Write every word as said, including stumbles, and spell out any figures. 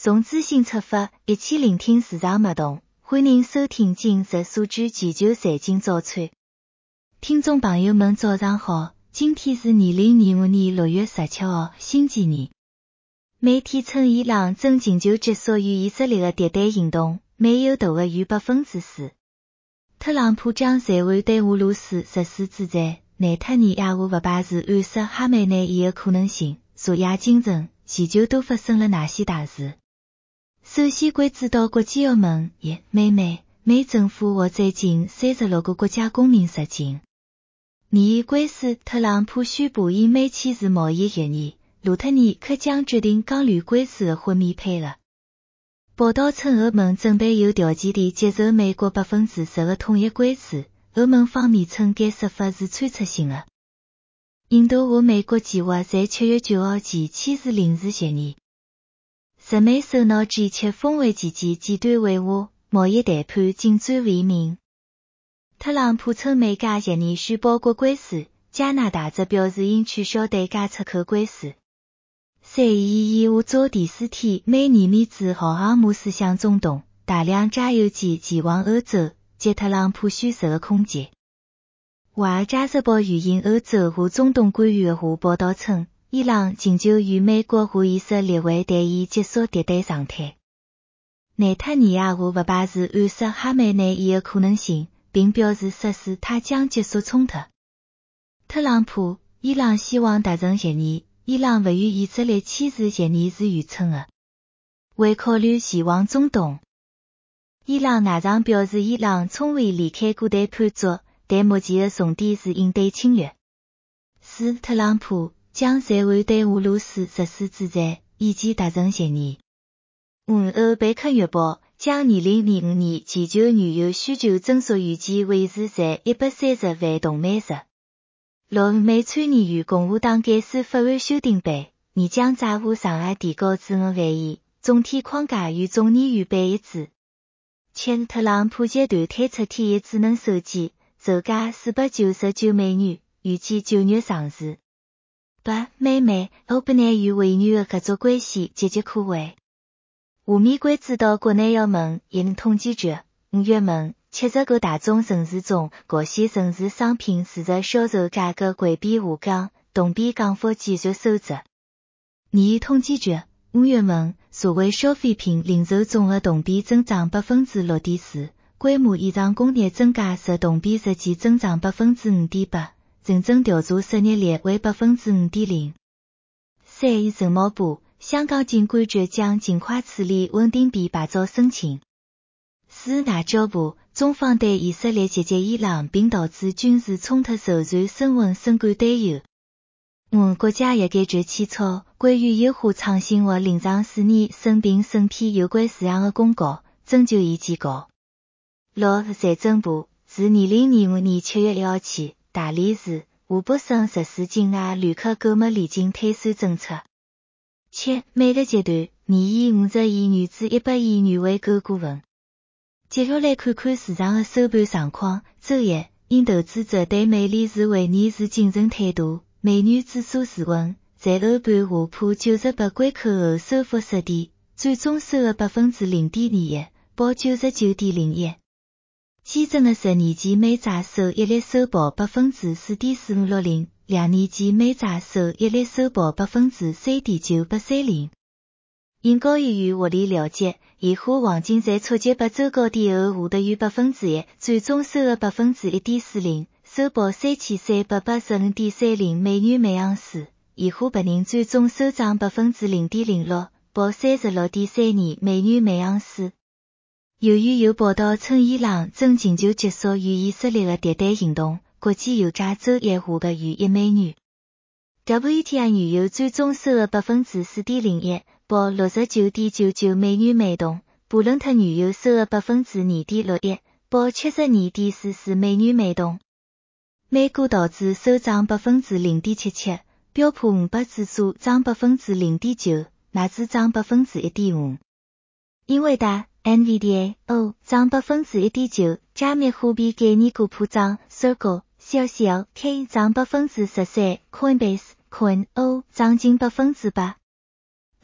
从资讯出发，一起聆听市场脉动。欢迎收听今日数据全球财经早餐。听众朋友们早上好，今天是二零二五年六月十七号，星期二。媒体称伊朗正寻求结束与以色列的敌对行动，没有大的逾百分之四。特朗普将暂缓对俄罗斯实施制裁，内塔尼亚胡不排除暗杀哈梅内伊的可能性。昨夜今晨，全球都发生了哪些大事？首先关注到国际澳门，一美美美政府和最近三十六个国家公民入境。二关注特朗普宣布因美签署贸易协议，罗特尼克将决定降低关税的豁免配额。报道称欧盟准备有条件地接受美国百分之十的统一关税，欧盟方面称该说法是参测性的。印度和美国计划在七月九号前签署临时协议。日美首脑 G 七 峰会期间简短会晤，贸易谈判进展为明。特朗普称美加协议需包括关税，加拿大则表示应取消对加出口关税。三一一和早第四天，美尼米兹航航母驶向中东，大量加油机前往欧洲，接特朗普宣誓的空姐。华尔街日报援引欧洲和中东官员的话报道称，伊朗寻求与美国和以色列为谈判结束敌对状态。内塔尼亚胡不排除暗杀哈梅内伊的可能性，并表示誓死他将结束冲突。特朗普，伊朗希望达成协议，伊朗不与以色列签署协议是愚蠢的。为考虑前往中东，伊朗外长表示伊朗从未离开过谈判桌，但目前的重点是应对侵略。四特朗普将暂缓对俄罗斯实施制裁，以及达成协议。五欧贝克月报将二零二五年全球原油需求增速预计维持在一百三十万桶每日。六美参议院共和党改选法案修订版，拟将债务上限提高至五万亿，总体框架与众议院版一致。七特朗普集团推出天翼智能手机，售价四百九十九美元，预计九月上市。八美美欧本内与微软的合作关系岌岌可危。下面关注到国内澳门银统计局五月份七十个大中城市中，各线城市商品市值销售价格环比下降，同比降幅继续收窄。二统计局五月份社会消费品零售总额同比增长 百分之六点四， 规模以上工业增加值同比实际增长 百分之五点八， 认真调查失业率为 百分之五点零。三陈茂波，香港金管局将尽快处理稳定币牌照申请。四外交部，中方对以色列袭击伊朗并导致军事冲突受传声纹深感担忧。五国家药监局起草关于优化创新和临床试验审评审批有关事项的公告，征求意见稿。六财政部，自二零二五年七月一号起，大连市、湖北省实施境外旅客购物礼金退税政策。七美的集团拟以五十亿元至一百亿元为购股份。接下来看看市场的收盘状况。周一，因投资者对美联储会议是谨慎态度，美元指数持稳，在欧盘下破九十八关口后收复失地，最终收了 百分之零点二一，报 九十九点零一。基准的十年期美债收益率收报 百分之四点四五六零， 两年期美债收益率收报 百分之三点九八三零。因交易员获利了结，现货黄金在触及八周高点后下跌逾 百分之一， 最终收了 百分之一点四零， 收报 三千三百八十五点三零美元每盎司。现货白银最终收涨 百分之零点零六， 报 三十六点三二美元每盎司。由于有报道称伊朗正寻求结束与以色列的敌对行动，国际油价周一下跌逾一美元。W T I 原油最终收了 百分之四点零一，报 六十九点九九美元每桶。布伦特原油收了 百分之二点六一，报 七十二点四四美元每桶。美股道指收涨 百分之零点七七， 标普五百指数涨 百分之零点九， 纳指涨 百分之一点五。英伟达 N V D A O 涨 百分之一点九， 加密货币概念股普涨 Circle、C L C L K 涨 百分之十三， Coinbase Coin O 涨近 百分之八。